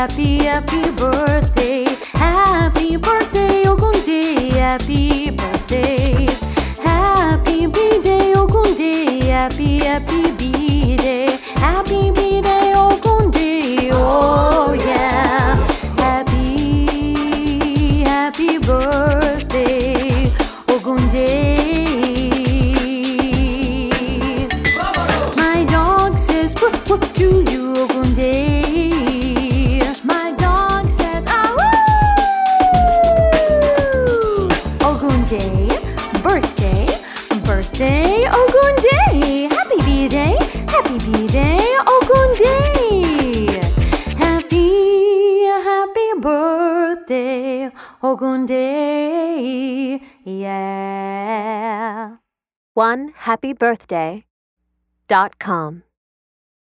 happy, happy birthday. Happy birthday, Ogunde. Happy birthday. Happy B-Day, Ogunde. Happy, happy B-Day. Happy B-Day, Ogunde. Oh yeah. Happy, happy birthday, Ogunde. My dog says whoop whoop to you, Ogunde. My dog says ah woo. Ogunde, birthday, birthday, Ogunde. Happy B-Day, happy B-Day, Ogunde. Happy birthday, Ogunde. Yeah. OneHappyBirthday.com